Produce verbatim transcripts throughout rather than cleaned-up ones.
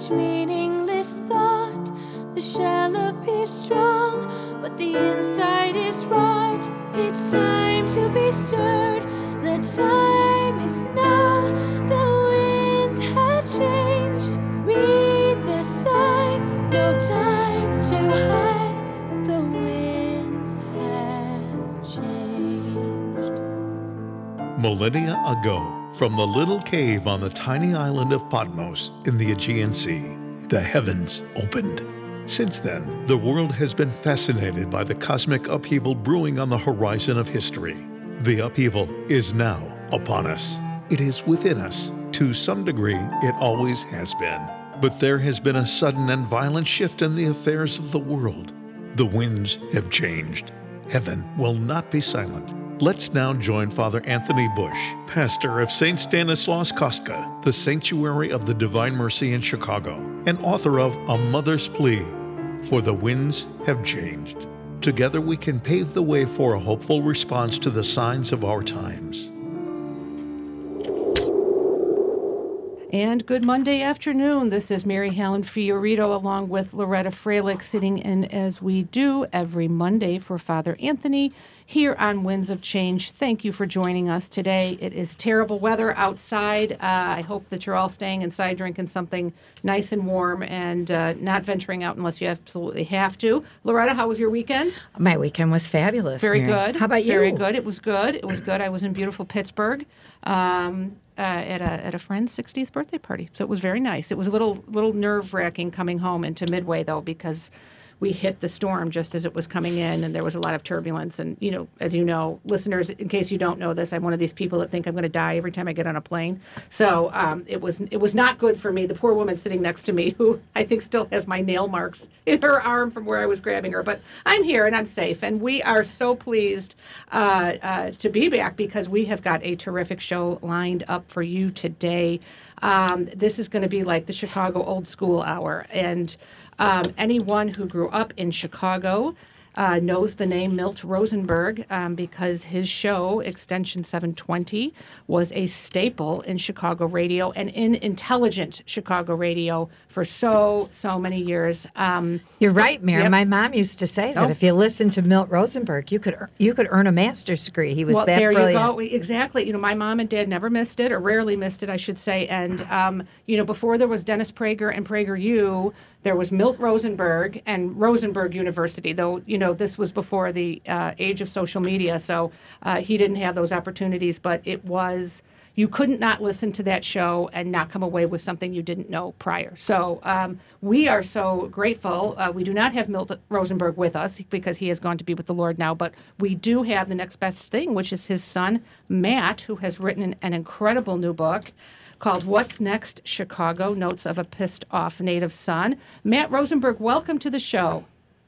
each meaningless thought. The shell appears strong, but the inside is rot. It's time to be stirred. The time is now. The winds have changed. Read the signs. No time to hide. The winds have changed. Millennia ago, from the little cave on the tiny island of Patmos in the Aegean Sea, the heavens opened. Since then, the world has been fascinated by the cosmic upheaval brewing on the horizon of history. The upheaval is now upon us. It is within us. To some degree, it always has been. But there has been a sudden and violent shift in the affairs of the world. The winds have changed. Heaven will not be silent. Let's now join Father Anthony Bush, pastor of Saint Stanislaus Kostka, the Sanctuary of the Divine Mercy in Chicago, and author of A Mother's Plea, For the Winds Have Changed. Together we can pave the way for a hopeful response to the signs of our times. And good Monday afternoon. This is Mary Helen Fiorito along with Loretta Freilich sitting in as we do every Monday for Father Anthony here on Winds of Change. Thank you for joining us today. It is terrible weather outside. Uh, I hope that you're all staying inside, drinking something nice and warm and uh, not venturing out unless you absolutely have to. Loretta, how was your weekend? My weekend was fabulous. Very Mary. good. How about you? Very good. It was good. It was good. I was in beautiful Pittsburgh. Um, Uh, at a at a friend's sixtieth birthday party. So it was very nice. It was a little little nerve-wracking coming home into Midway, though, because we hit the storm just as it was coming in, and there was a lot of turbulence. And, you know, as you know, listeners, in case you don't know this, I'm one of these people that think I'm going to die every time I get on a plane. So um, it was it was not good for me. The poor woman sitting next to me, who I think still has my nail marks in her arm from where I was grabbing her. But I'm here, and I'm safe. And we are so pleased uh, uh, to be back because we have got a terrific show lined up for you today. Um, this is going to be like the Chicago Old School Hour. And um, anyone who grew up in Chicago uh, knows the name Milt Rosenberg um, because his show, Extension seven twenty, was a staple in Chicago radio and in intelligent Chicago radio for so, so many years. Um, You're right, Mary. Yep. My mom used to say that Oh. if you listened to Milt Rosenberg, you could you could earn a master's degree. He was well, that there brilliant. you go. Exactly. You know, my mom and dad never missed it, or rarely missed it, I should say. And um, you know, before there was Dennis Prager and PragerU, there was Milt Rosenberg and Rosenberg University. Though you know, this was before the uh, age of social media, so uh, he didn't have those opportunities. But it was. You couldn't not listen to that show and not come away with something you didn't know prior. So um, we are so grateful. Uh, we do not have Milt Rosenberg with us because he has gone to be with the Lord now, but we do have the next best thing, which is his son, Matt, who has written an, an incredible new book called What's Next, Chicago, Notes of a Pissed Off Native Son. Matt Rosenberg, welcome to the show.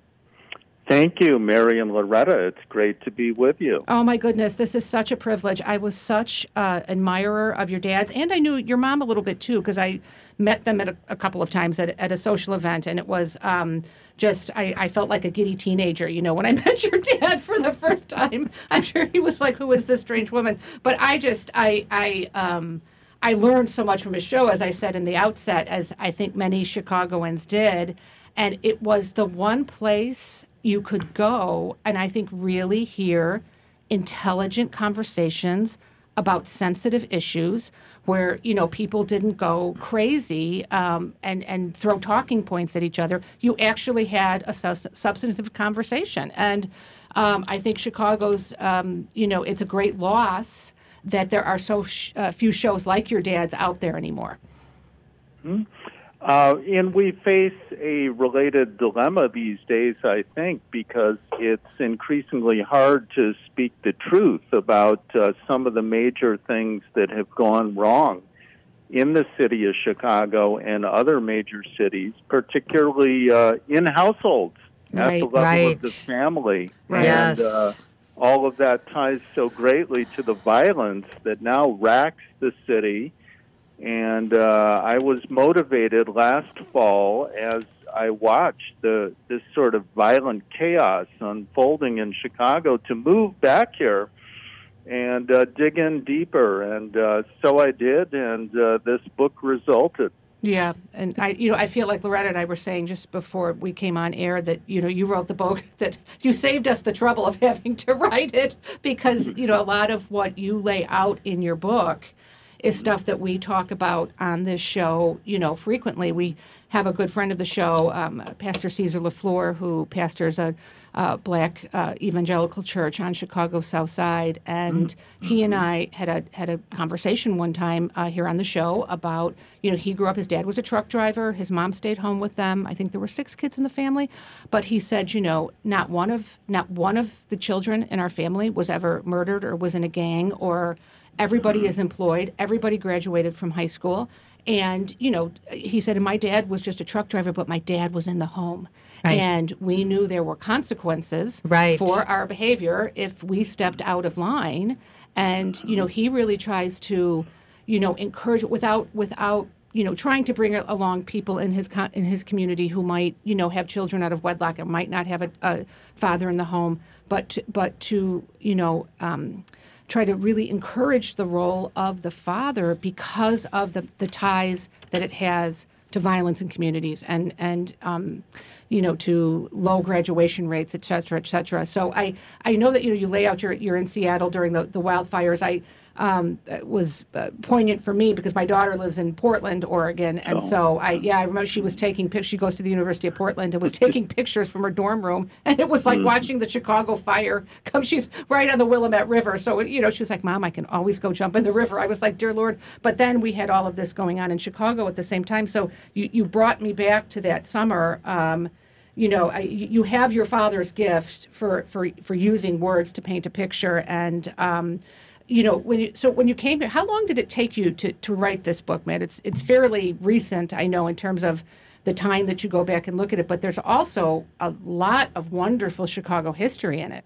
Thank you, Mary and Loretta. It's great to be with you. Oh, my goodness. This is such a privilege. I was such an uh, admirer of your dad's, and I knew your mom a little bit, too, because I met them at a, a couple of times at, at a social event, and it was um, just, I, I felt like a giddy teenager, you know, when I met your dad for the first time. I'm sure he was like, who is this strange woman? But I just, I, I, um, I learned so much from his show, as I said in the outset, as I think many Chicagoans did, and it was the one place you could go and I think really hear intelligent conversations about sensitive issues where, you know, people didn't go crazy um, and, and throw talking points at each other. You actually had a sus- substantive conversation. And um, I think Chicago's, um, you know, it's a great loss that there are so sh- uh, few shows like your dad's out there anymore. Hmm. Uh, and we face a related dilemma these days, I think, because it's increasingly hard to speak the truth about uh, some of the major things that have gone wrong in the city of Chicago and other major cities, particularly uh, in households at Right, the level right. of the family. Right. And Yes. uh, all of that ties so greatly to the violence that now racks the city. And uh, I was motivated last fall as I watched the this sort of violent chaos unfolding in Chicago to move back here and uh, dig in deeper. And uh, so I did, and uh, this book resulted. Yeah, and I, you know, I feel like Loretta and I were saying just before we came on air that, you know, you wrote the book, that you saved us the trouble of having to write it, because, you know, a lot of what you lay out in your book is stuff that we talk about on this show, you know, frequently. We have a good friend of the show, um, Pastor Caesar LaFleur, who pastors a, a black uh, evangelical church on Chicago's South Side, and mm-hmm. he and I had a had a conversation one time uh, here on the show about, you know, he grew up, his dad was a truck driver, his mom stayed home with them. I think there were six kids in the family, but he said, you know, not one of not one of the children in our family was ever murdered or was in a gang, or everybody is employed. Everybody graduated from high school. And, you know, he said, and my dad was just a truck driver, but my dad was in the home. Right. And we knew there were consequences right. for our behavior if we stepped out of line. And, you know, he really tries to, you know, encourage without, without, you know, trying to bring along people in his in his community who might, you know, have children out of wedlock and might not have a, a father in the home, but to, but to, you know, um, try to really encourage the role of the father because of the, the ties that it has to violence in communities and, and um, you know, to low graduation rates, et cetera, et cetera. So I, I know that, you know, you lay out your, you're in Seattle during the, the wildfires. I um, it was uh, poignant for me because my daughter lives in Portland, Oregon. And oh. so I, yeah, I remember she was taking pictures. She goes to the University of Portland and was taking pictures from her dorm room. And it was like mm. watching the Chicago fire come. She's right on the Willamette River. So, you know, she was like, Mom, I can always go jump in the river. I was like, dear Lord. But then we had all of this going on in Chicago at the same time. So you, you brought me back to that summer. Um, you know, I, you have your father's gift for, for, for using words to paint a picture. And, um, you know, when you, so when you came here, how long did it take you to, to write this book, Matt? It's it's fairly recent, I know, in terms of the time that you go back and look at it, but there's also a lot of wonderful Chicago history in it.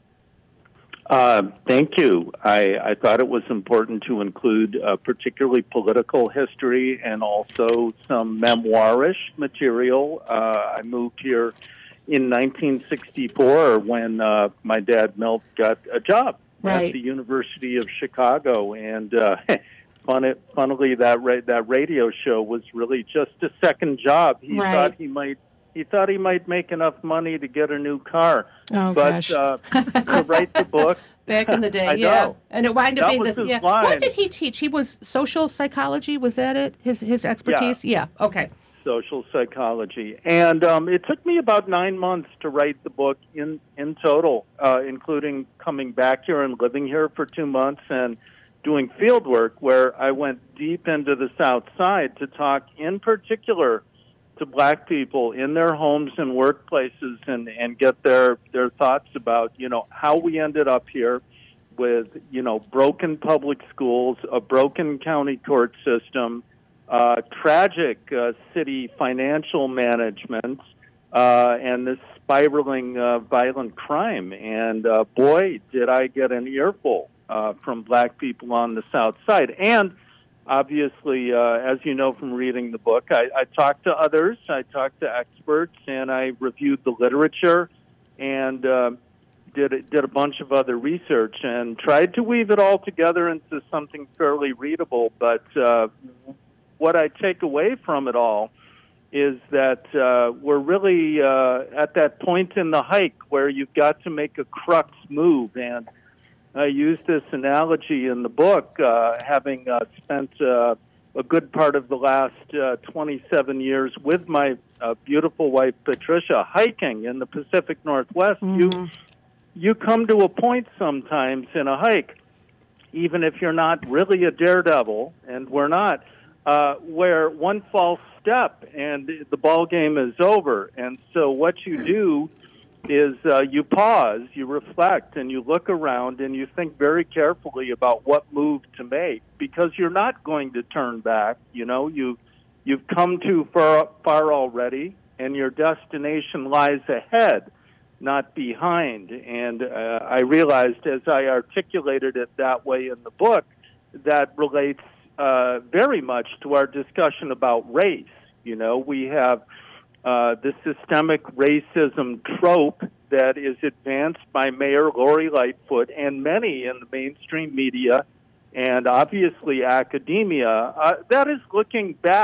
Uh, thank you. I, I thought it was important to include uh, particularly political history and also some memoirish material. Uh, I moved here in nineteen sixty-four when uh, my dad, Milt, got a job. Right. At the University of Chicago, and uh, fun, funnily, that ra- that radio show was really just a second job. He right. thought he might he thought he might make enough money to get a new car, oh, but gosh. uh, to write the book back in the day, I yeah, know. And it wound up that being was the his yeah. line. What did he teach? He was social psychology. Was that it? His his expertise? Yeah. yeah. Okay. Social psychology. And um, it took me about nine months to write the book in, in total, uh, including coming back here and living here for two months and doing field work where I went deep into the South Side to talk in particular to black people in their homes and workplaces and, and get their, their thoughts about, you know, how we ended up here with, you know, broken public schools, a broken county court system, Uh, tragic uh, city financial management, uh, and this spiraling uh, violent crime. And uh, boy, did I get an earful uh, from black people on the South Side. And obviously, uh, as you know from reading the book, I, I talked to others, I talked to experts, and I reviewed the literature and uh, did, did a bunch of other research and tried to weave it all together into something fairly readable. But uh, what I take away from it all is that uh, we're really uh, at that point in the hike where you've got to make a crux move. And I use this analogy in the book, uh, having uh, spent uh, a good part of the last uh, twenty-seven years with my uh, beautiful wife, Patricia, hiking in the Pacific Northwest. Mm-hmm. You, you come to a point sometimes in a hike, even if you're not really a daredevil, and we're not, Uh, where one false step and the ball game is over. And so what you do is uh, you pause, you reflect, and you look around and you think very carefully about what move to make, because you're not going to turn back. You know, you, you've come too far, far already, and your destination lies ahead, not behind. And uh, I realized as I articulated it that way in the book, that relates Uh, very much to our discussion about race. You know, we have uh, the systemic racism trope that is advanced by Mayor Lori Lightfoot and many in the mainstream media and obviously academia. Uh, that is looking back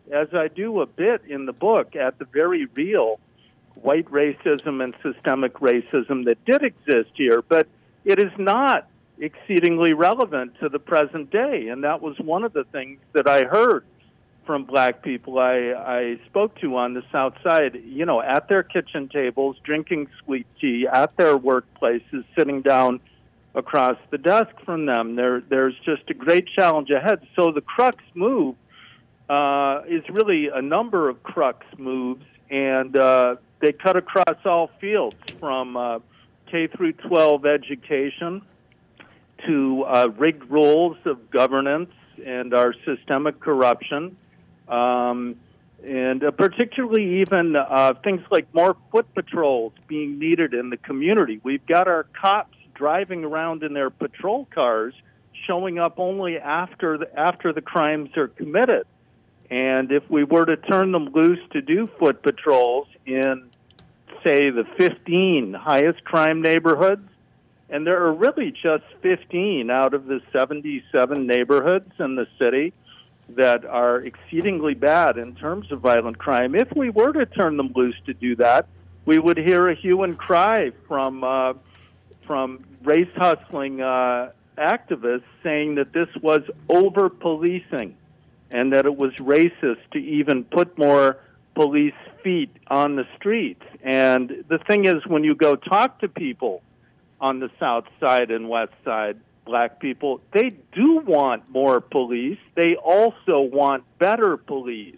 as I do a bit in the book, at the very real white racism and systemic racism that did exist here, but it is not exceedingly relevant to the present day. And that was one of the things that I heard from black people I, I spoke to on the South Side, you know, at their kitchen tables, drinking sweet tea, at their workplaces, sitting down across the desk from them. There, there's just a great challenge ahead. So the crux move uh, is really a number of crux moves, and uh, they cut across all fields, from uh, K through twelve education to uh, rigged rules of governance and our systemic corruption, um, and uh, particularly even uh, things like more foot patrols being needed in the community. We've got our cops driving around in their patrol cars, showing up only after the, after the crimes are committed. And if we were to turn them loose to do foot patrols in, say, the fifteen highest crime neighborhoods, and there are really just fifteen out of the seventy-seven neighborhoods in the city that are exceedingly bad in terms of violent crime. If we were to turn them loose to do that, we would hear a hue and cry from uh, from race hustling uh, activists saying that this was over policing and that it was racist to even put more police feet on the streets. And the thing is, when you go talk to people on the South Side and West Side, black people, they do want more police. They also want better police.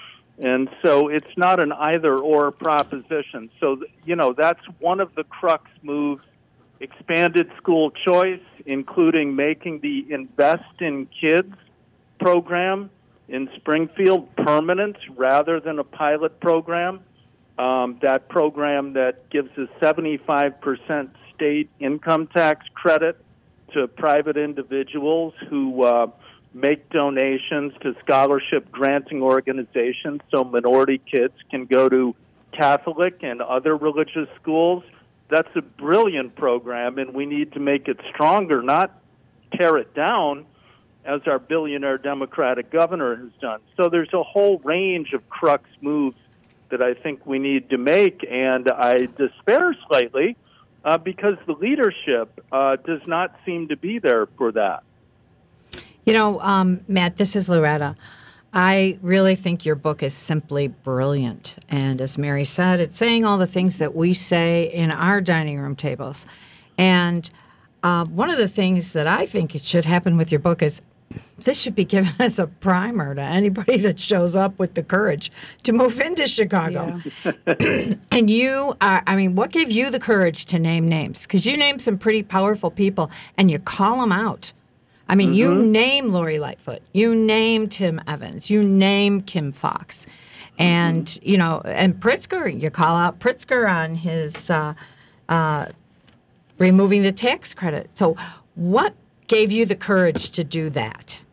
And so it's not an either-or proposition. So, you know, that's one of the crux moves. Expanded school choice, including making the Invest in Kids program in Springfield permanent rather than a pilot program. Um, that program that gives a seventy-five percent state income tax credit to private individuals who uh, make donations to scholarship granting organizations so minority kids can go to Catholic and other religious schools. That's a brilliant program, and we need to make it stronger, not tear it down, as our billionaire Democratic governor has done. So there's a whole range of crux moves that I think we need to make, and I despair slightly uh, because the leadership uh, does not seem to be there for that. You know, um, Matt, this is Loretta. I really think your book is simply brilliant. And as Mary said, it's saying all the things that we say in our dining room tables. And uh, one of the things that I think it should happen with your book is this should be given as a primer to anybody that shows up with the courage to move into Chicago. Yeah. And you are, I mean, what gave you the courage to name names? Because you named some pretty powerful people, and you call them out. I mean, mm-hmm. you name Lori Lightfoot, you name Tim Evans, you name Kim Fox, and, mm-hmm. you know, and Pritzker, you call out Pritzker on his uh, uh, removing the tax credit. So what gave you the courage to do that?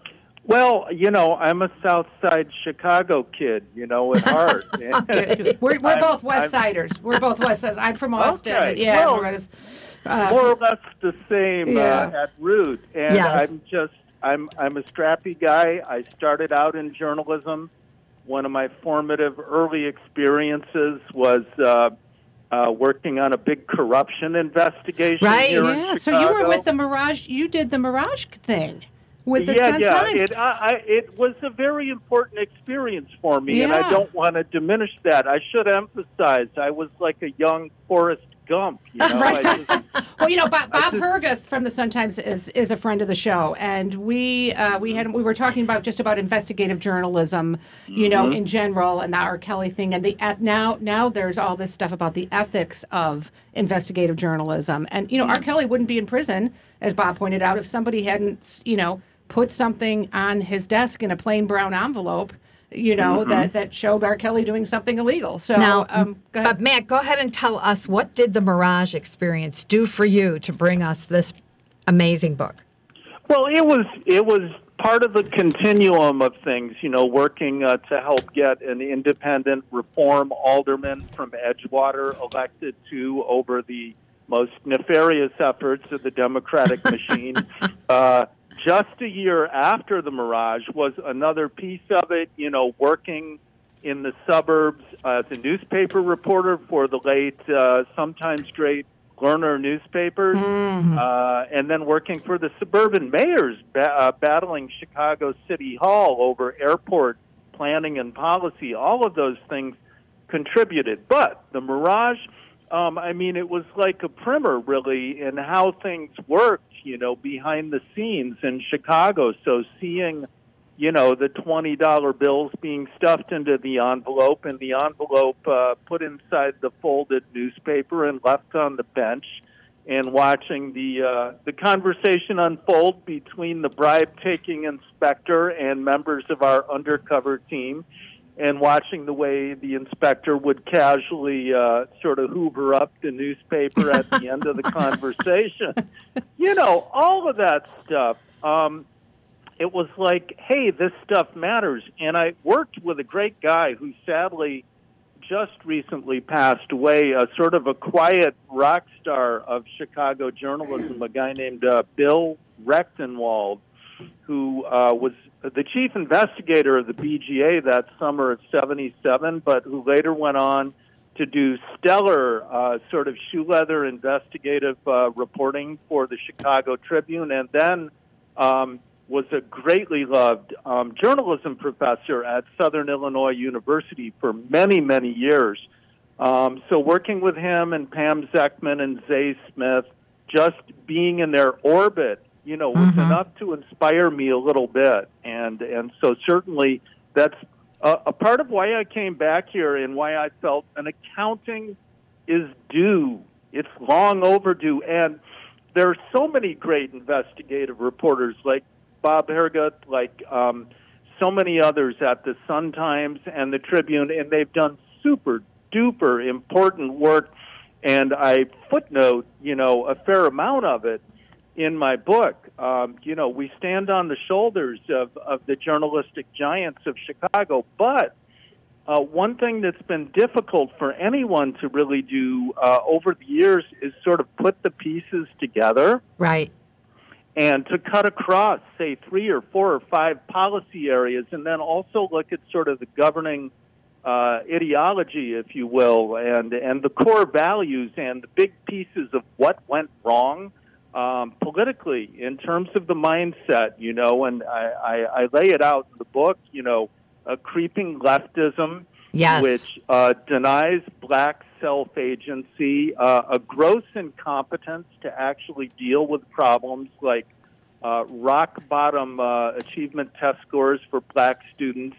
Well, you know, I'm a South Side Chicago kid, you know, at heart. we're we're I'm, both West Siders. We're both West Siders. I'm from Austin. Okay. Yeah, well, Loretta's, uh, more or less the same yeah. uh, at root. And yes. I'm just, I'm, I'm a scrappy guy. I started out in journalism. One of my formative early experiences was uh, uh, working on a big corruption investigation. Right. Here yeah. in So you were Chicago. with the Mirage. You did the Mirage thing with the yeah, Sun yeah. Times. It, I, I, it was a very important experience for me, and Yeah. I don't want to diminish that. I should emphasize I was like a young Forrest Gump. You know, Right. I just, Well, you know, Bob, Bob just- Herguth from the Sun Times is, is a friend of the show, and we uh, we had we were talking about just about investigative journalism, you know, in general, and the R. Kelly thing, and the eth- now now there's all this stuff about the ethics of investigative journalism, and you know, R. Kelly wouldn't be in prison, as Bob pointed out, if somebody hadn't, you know, put something on his desk in a plain brown envelope, you know, mm-hmm. that, that showed R. Kelly doing something illegal. So, now, um, go ahead. But Matt, go ahead and tell us, what did the Mirage experience do for you to bring us this amazing book? well, it was it was part of the continuum of things. You know, working uh, to help get an independent reform alderman from Edgewater elected to over the most nefarious efforts of the Democratic machine. Uh, just a year after the Mirage was another piece of it, you know, working in the suburbs as a newspaper reporter for the late, uh, sometimes great Lerner newspapers, mm-hmm. uh, and then working for the suburban mayors, ba- uh, battling Chicago City Hall over airport planning and policy. All of those things contributed. But the Mirage, um, I mean, it was like a primer, really, in how things worked, you know, behind the scenes in Chicago. So seeing, you know, the twenty dollar bills being stuffed into the envelope and the envelope uh, put inside the folded newspaper and left on the bench, and watching the uh, the conversation unfold between the bribe-taking inspector and members of our undercover team, and watching the way the inspector would casually uh, sort of hoover up the newspaper at the end of the conversation. You know, all of that stuff. Um, It was like, hey, this stuff matters. And I worked with a great guy who sadly just recently passed away, a sort of a quiet rock star of Chicago journalism, a guy named uh, Bill Rechtenwald, who uh, was the chief investigator of the B G A that summer of seventy-seven, but who later went on to do stellar uh, sort of shoe leather investigative uh, reporting for the Chicago Tribune, and then um, was a greatly loved um, journalism professor at Southern Illinois University for many, many years. Um, so working with him and Pam Zeckman and Zay Smith, just being in their orbit, you know, was mm-hmm. enough to inspire me a little bit. And and so certainly that's a, a part of why I came back here and why I felt an accounting is due. It's long overdue. And there are so many great investigative reporters like Bob Hergut, like um, so many others at the Sun-Times and the Tribune, and they've done super duper important work. And I footnote, you know, a fair amount of it in my book. Um, you know, we stand on the shoulders of, of the journalistic giants of Chicago. But uh, one thing that's been difficult for anyone to really do uh, over the years is sort of put the pieces together. Right. And to cut across, say, three or four or five policy areas, and then also look at sort of the governing uh, ideology, if you will, and, and the core values and the big pieces of what went wrong um, politically in terms of the mindset, you know, and I, I, I lay it out in the book, you know, a creeping leftism, yes. which uh, denies black self-agency, uh, a gross incompetence to actually deal with problems like uh, rock-bottom uh, achievement test scores for black students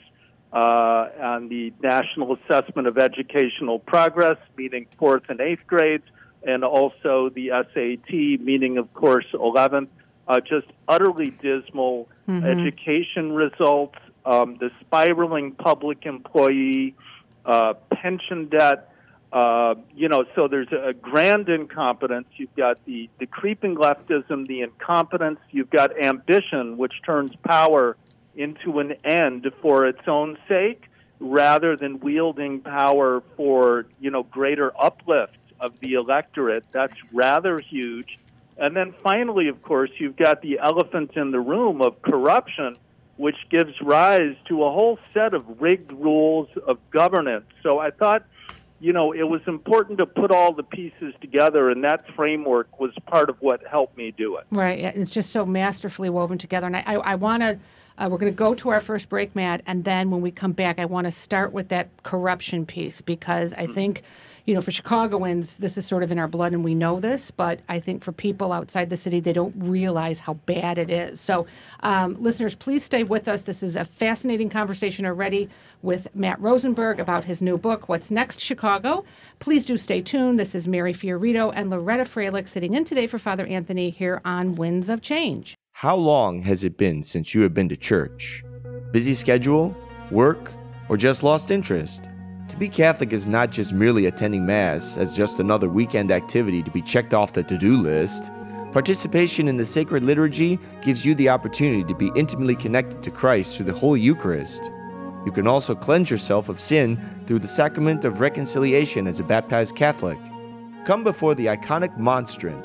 uh, on the National Assessment of Educational Progress, meaning fourth and eighth grades, and also the S A T, meaning, of course, eleventh. Uh, just utterly dismal mm-hmm. education results, um, the spiraling public employee, uh, pension debt. Uh, you know, so there's a grand incompetence. You've got the, the creeping leftism, the incompetence. You've got ambition, which turns power into an end for its own sake, rather than wielding power for, you know, greater uplift of the electorate. That's rather huge. And then finally, of course, you've got the elephant in the room of corruption, which gives rise to a whole set of rigged rules of governance. So I thought, you know, it was important to put all the pieces together, and that framework was part of what helped me do it. Right. It's just so masterfully woven together. And I, I, I want to, uh, we're going to go to our first break, Matt, and then when we come back, I want to start with that corruption piece, because I mm-hmm. think, you know, for Chicagoans, this is sort of in our blood and we know this, but I think for people outside the city, they don't realize how bad it is. So um, listeners, please stay with us. This is a fascinating conversation already with Matt Rosenberg about his new book, What's Next, Chicago. Please do stay tuned. This is Mary Fiorito and Loretta Fralick sitting in today for Father Anthony here on Winds of Change. How long has it been since you have been to church? Busy schedule, work, or just lost interest? To be Catholic is not just merely attending Mass as just another weekend activity to be checked off the to-do list. Participation in the sacred liturgy gives you the opportunity to be intimately connected to Christ through the Holy Eucharist. You can also cleanse yourself of sin through the sacrament of reconciliation as a baptized Catholic. Come before the iconic monstrance to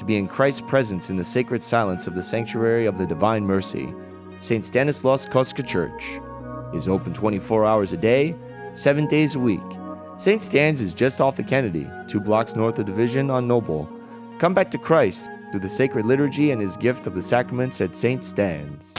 to be in Christ's presence in the sacred silence of the sanctuary of the Divine Mercy, Saint Stanislaus Kostka Church is open twenty-four hours a day, seven days a week. Saint Stan's is just off the Kennedy, two blocks north of Division on Noble. Come back to Christ through the sacred liturgy and his gift of the sacraments at Saint Stan's.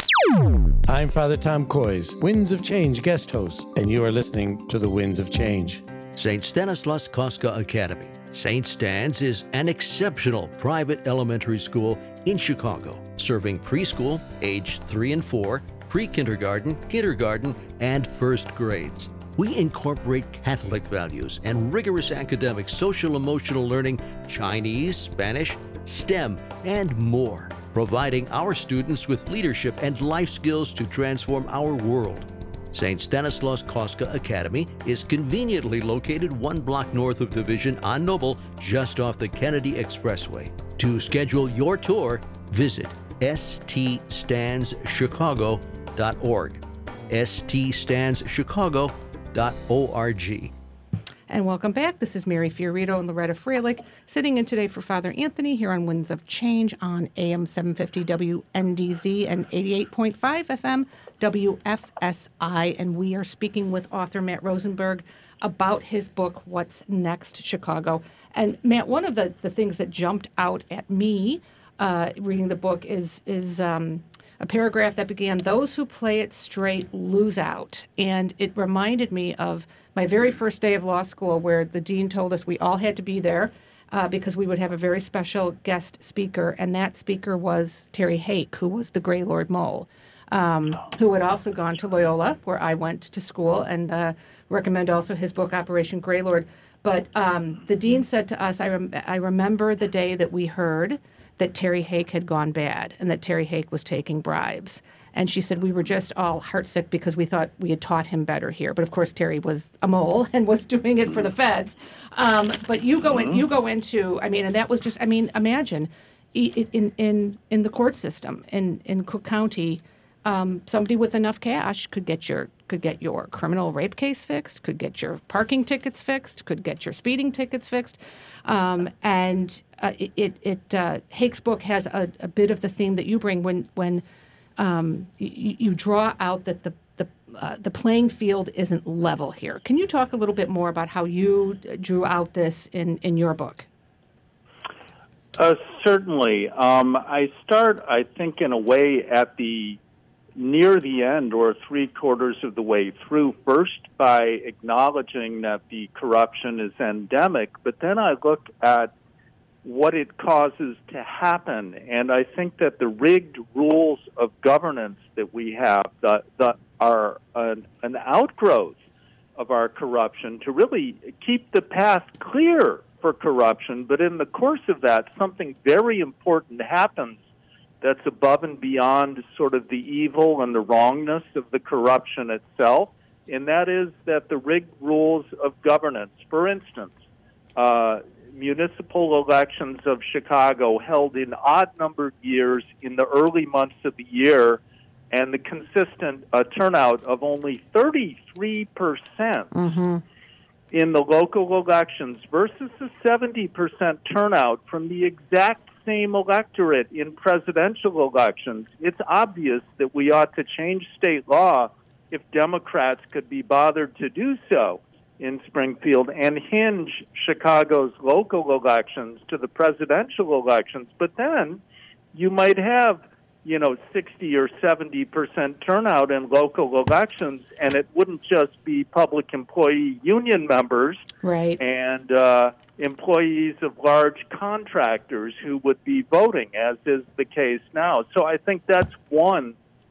I'm Father Tom Coys, Winds of Change guest host, and you are listening to the Winds of Change. Saint Stanislaus Kostka Academy. Saint Stan's is an exceptional private elementary school in Chicago, serving preschool, age three and four, pre-kindergarten, kindergarten, and first grades. We incorporate Catholic values and rigorous academic social-emotional learning, Chinese, Spanish, STEM, and more, providing our students with leadership and life skills to transform our world. Saint Stanislaus Kostka Academy is conveniently located one block north of Division on Noble, just off the Kennedy Expressway. To schedule your tour, visit s t stands chicago dot org. s t stands chicago dot org. And welcome back. This is Mary Fiorito and Loretta Freilich sitting in today for Father Anthony here on Winds of Change on A M seven fifty W N D Z and eighty-eight point five F M W F S I. And we are speaking with author Matt Rosenberg about his book, What's Next, Chicago. And Matt, one of the, the things that jumped out at me uh, reading the book is is um, a paragraph that began, "Those who play it straight lose out." And it reminded me of my very first day of law school, where the dean told us we all had to be there uh, because we would have a very special guest speaker, and that speaker was Terry Hake, who was the Grey Lord Mole, um, who had also gone to Loyola, where I went to school, and uh, recommend also his book, Operation Grey Lord. But um, the dean said to us, I, rem- I remember the day that we heard that Terry Hake had gone bad and that Terry Hake was taking bribes. And she said we were just all heartsick because we thought we had taught him better here. But of course, Terry was a mole and was doing it for the feds. Um, but you go in, you go into, I mean, and that was just, I mean, imagine in in in the court system in in Cook County, um, somebody with enough cash could get your could get your criminal rape case fixed, could get your parking tickets fixed, could get your speeding tickets fixed, um, and uh, it it, it uh, Hake's book has a, a bit of the theme that you bring when when. Um, you, you draw out that the the, uh, the playing field isn't level here. Can you talk a little bit more about how you drew out this in, in your book? Uh, certainly. Um, I start, I think, in a way at the near the end or three quarters of the way through, first by acknowledging that the corruption is endemic, but then I look at what it causes to happen. And I think that the rigged rules of governance that we have that, that are an, an outgrowth of our corruption to really keep the path clear for corruption. But in the course of that, something very important happens that's above and beyond sort of the evil and the wrongness of the corruption itself. And that is that the rigged rules of governance, for instance, uh, municipal elections of Chicago held in odd-numbered years in the early months of the year, and the consistent uh, turnout of only thirty-three percent mm-hmm. in the local elections versus the seventy percent turnout from the exact same electorate in presidential elections. It's obvious that we ought to change state law if Democrats could be bothered to do so in Springfield and hinge Chicago's local elections to the presidential elections. But then you might have, you know, sixty or seventy percent turnout in local elections, and it wouldn't just be public employee union members right. and uh, employees of large contractors who would be voting, as is the case now. So I think that's one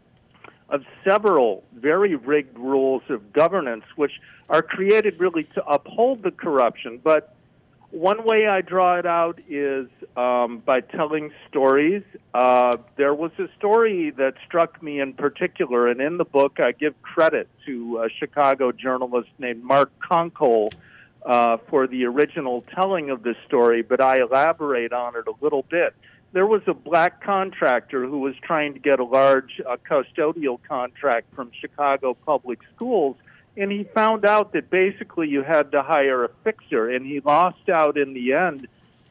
of several very rigged rules of governance which are created really to uphold the corruption. But one way I draw it out is um, by telling stories. Uh, there was a story that struck me in particular, and in the book I give credit to a Chicago journalist named Mark Conkle uh, for the original telling of this story, but I elaborate on it a little bit. There was a black contractor who was trying to get a large uh, custodial contract from Chicago Public Schools, and he found out that basically you had to hire a fixer, and he lost out in the end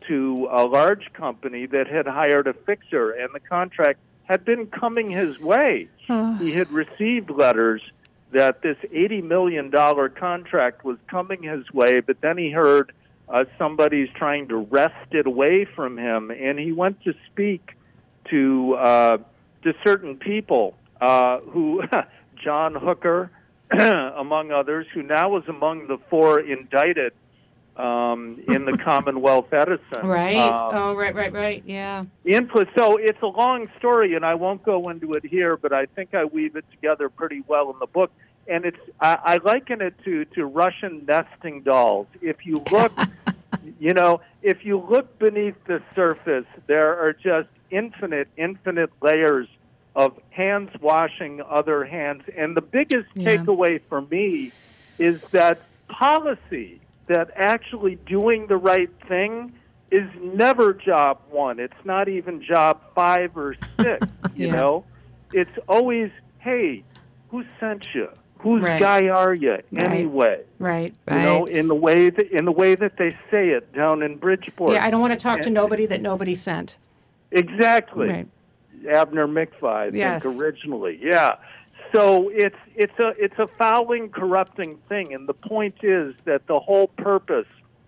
to a large company that had hired a fixer, and the contract had been coming his way. He had received letters that this eighty million dollars contract was coming his way, but then he heard uh, somebody's trying to wrest it away from him, and he went to speak to uh, to certain people uh, who, John Hooker, among others, who now is among the four indicted um, in the Commonwealth Edison. Right. Um, oh, right, right, right. Yeah. Input. So it's a long story, and I won't go into it here, but I think I weave it together pretty well in the book. And it's I, I liken it to, to Russian nesting dolls. If you look, you know, if you look beneath the surface, there are just infinite, infinite layers of hands washing other hands. And the biggest Yeah. takeaway for me is that policy, that actually doing the right thing, is never job one. It's not even job five or six, you Yeah. know? It's always, hey, who sent you? Whose Right. guy are you Right. anyway? Right. You know, Right. in the way that in the way that they say it down in Bridgeport. Yeah, I don't want to talk to And- nobody that nobody sent. Exactly. Right. Abner Mikva, I think, Yes. originally. Yeah. So it's it's a it's a fouling, corrupting thing, and the point is that the whole purpose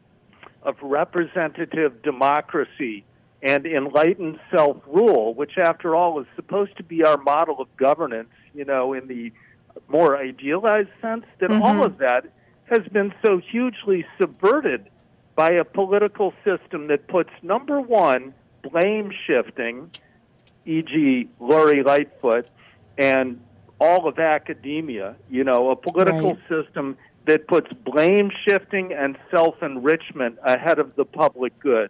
of representative democracy and enlightened self-rule, which after all is supposed to be our model of governance, you know, in the more idealized sense, that Mm-hmm. all of that has been so hugely subverted by a political system that puts, number one, blame shifting, for example, Lori Lightfoot, and all of academia, you know, a political Right. system that puts blame shifting and self-enrichment ahead of the public good.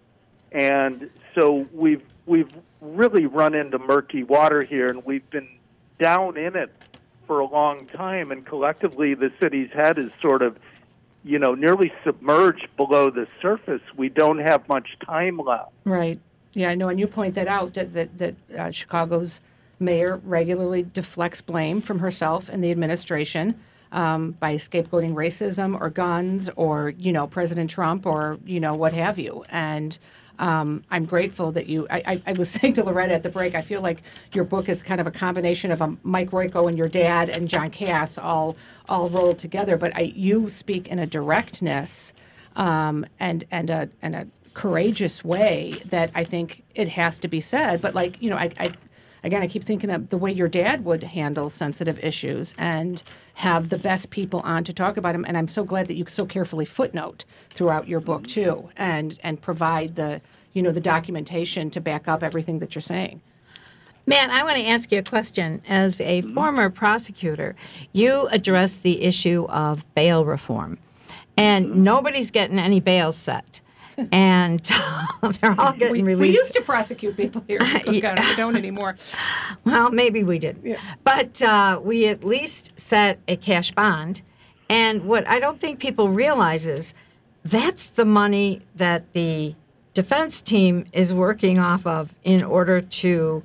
And so we've we've really run into murky water here, and we've been down in it for a long time, and collectively the city's head is sort of, you know, nearly submerged below the surface. We don't have much time left. Right. Yeah, I know, and you point that out, that, that, that uh, Chicago's mayor regularly deflects blame from herself and the administration um, by scapegoating racism or guns or, you know, President Trump or, you know, what have you. And um, I'm grateful that you, I, I, I was saying to Loretta at the break, I feel like your book is kind of a combination of a Mike Royko and your dad and John Cass all all rolled together. But I, you speak in a directness um, and, and, a, and a courageous way that I think it has to be said. But like, you know, I, I again, I keep thinking of the way your dad would handle sensitive issues and have the best people on to talk about them. And I'm so glad that you so carefully footnote throughout your book too, and and provide the, you know, the documentation to back up everything that you're saying. Matt, I want to ask you a question. As a former prosecutor, you addressed the issue of bail reform, and nobody's getting any bail set. And they're all getting We, we released. used to prosecute people here in Cook County. We don't anymore. Well, maybe we didn't. Yeah. But uh, we at least set a cash bond. And what I don't think people realize is that's the money that the defense team is working off of in order to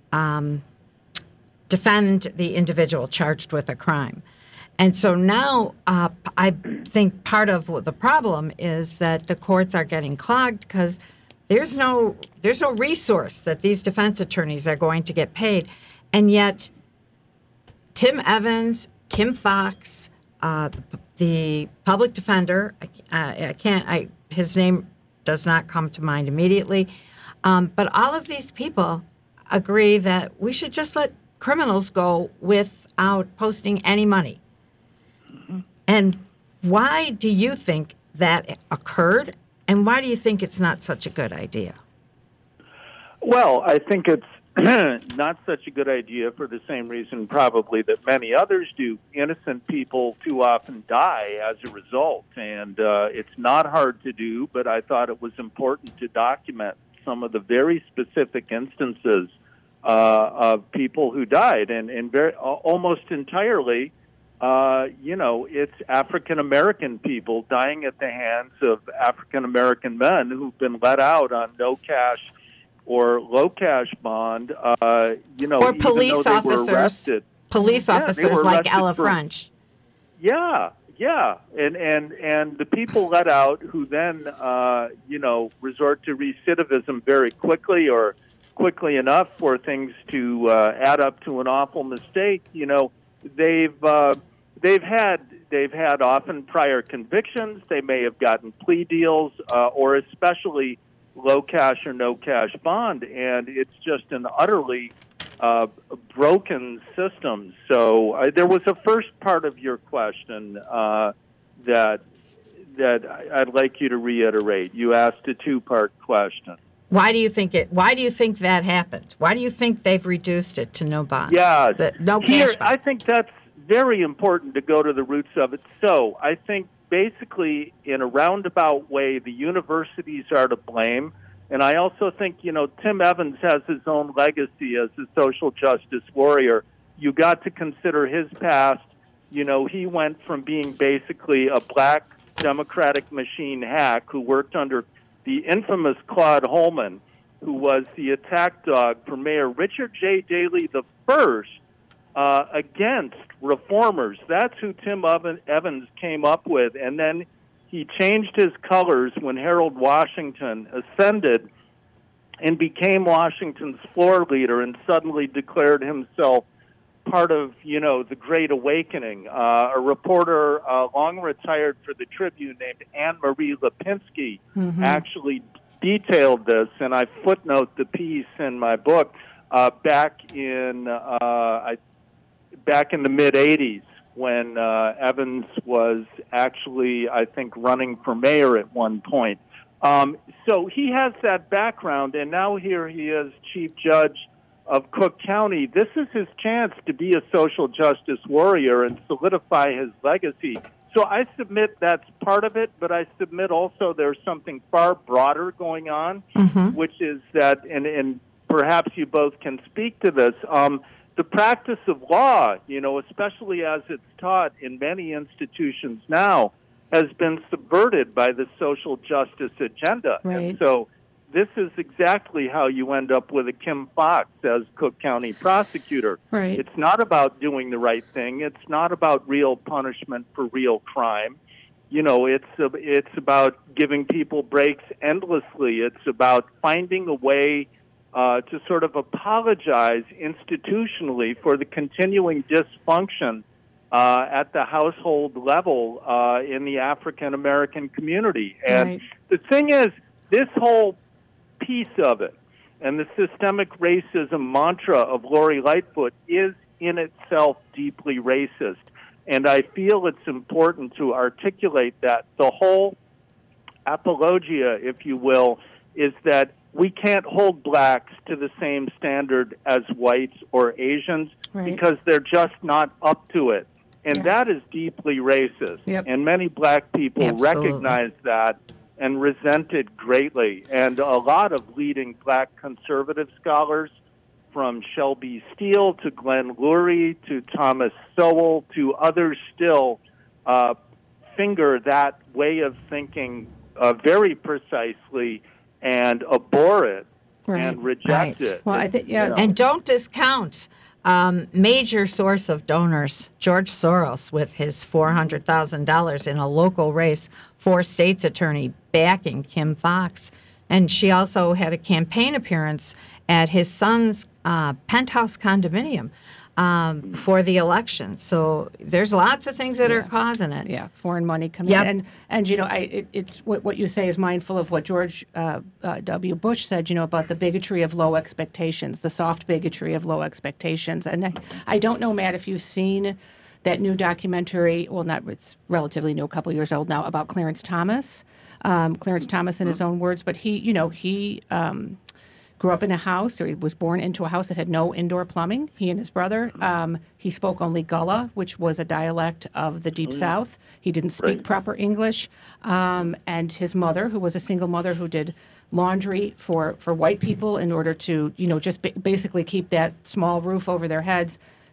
um, defend the individual charged with a crime. And so now uh, I think part of what the problem is that the courts are getting clogged because there's no there's no resource that these defense attorneys are going to get paid. And yet Tim Evans, Kim Fox, uh, the public defender, I, I can't, I, his name does not come to mind immediately, um, but all of these people agree that we should just let criminals go without posting any money. And why do you think that occurred, and why do you think it's not such a good idea? Well, I think it's not such a good idea for the same reason probably that many others do. Innocent people too often die as a result, and uh, it's not hard to do, but I thought it was important to document some of the very specific instances uh, of people who died, and, and very, almost entirely Uh, you know, it's African-American people dying at the hands of African-American men who've been let out on no cash or low cash bond, uh, you know, Or even police though they officers, were arrested. police Yeah, they officers were like arrested Ella for- French. Yeah, Yeah, and, and, and the people let out who then, uh, you know, resort to recidivism very quickly or quickly enough for things to uh, add up to an awful mistake. You know, they've uh, they've had they've had often prior convictions. They may have gotten plea deals uh, or especially low cash or no cash bond, and it's just an utterly uh, broken system. So uh, there was a first part of your question uh, that that I'd like you to reiterate. You asked a two-part question. Why do you think it? Why do you think that happened? Why do you think they've reduced it to no bonds? Yeah, the, no cash here, bonds. I think that's very important to go to the roots of it. So I think basically, in a roundabout way, the universities are to blame. And I also think, you know, Tim Evans has his own legacy as a social justice warrior. You got to consider his past. You know, he went from being basically a black Democratic machine hack who worked under the infamous Claude Holman, who was the attack dog for Mayor Richard J. Daley the First uh, against reformers. That's who Tim Evans came up with. And then he changed his colors when Harold Washington ascended and became Washington's floor leader and suddenly declared himself part of, you know, the Great Awakening. Uh, a reporter uh, long retired for the Tribune named Anne-Marie Lipinski mm-hmm. actually detailed this, and I footnote the piece in my book uh, back in uh, I, back in the mid-eighties when uh, Evans was actually, I think, running for mayor at one point. Um, so he has that background, and now here he is chief judge of Cook County. This is his chance to be a social justice warrior and solidify his legacy. So I submit that's part of it, but I submit also there's something far broader going on, mm-hmm. which is that, and, and perhaps you both can speak to this, um, the practice of law, you know, especially as it's taught in many institutions now, has been subverted by the social justice agenda. Right. And so this is exactly how you end up with a Kim Foxx as Cook County prosecutor. Right. It's not about doing the right thing. It's not about real punishment for real crime. You know, it's it's about giving people breaks endlessly. It's about finding a way uh, to sort of apologize institutionally for the continuing dysfunction uh, at the household level uh, in the African American community. And right. the thing is, this whole piece of it and the systemic racism mantra of Lori Lightfoot is in itself deeply racist. And I feel it's important to articulate that. The whole apologia, if you will, is that we can't hold blacks to the same standard as whites or Asians right. because they're just not up to it. And yeah. that is deeply racist. Yep. And many black people Absolutely. recognize that and resent it greatly. And a lot of leading black conservative scholars, from Shelby Steele to Glenn Lurie to Thomas Sowell to others still, uh, finger that way of thinking uh, very precisely and abhor it right. and reject right. it. Well, I think, yeah. You know. And don't discount um, major source of donors, George Soros, with his four hundred thousand dollars in a local race for state's attorney backing Kim Foxx. And she also had a campaign appearance at his son's uh, penthouse condominium um, for the election. So there's lots of things that Yeah. are causing it. Yeah, foreign money coming Yep. in. And, and, you know, I, it, it's what, what you say is mindful of what George uh, uh, W. Bush said, you know, about the bigotry of low expectations, the soft bigotry of low expectations. And I, I don't know, Matt, if you've seen that new documentary, well, not, it's relatively new, a couple years old now, about Clarence Thomas. Um, Clarence Thomas in his own words, but he, you know, he um, grew up in a house, or he was born into a house that had no indoor plumbing, he and his brother. Um, he spoke only Gullah, which was a dialect of the Deep South. He didn't speak Right. proper English. Um, and his mother, who was a single mother who did laundry for, for white people in order to, you know, just ba- basically keep that small roof over their heads,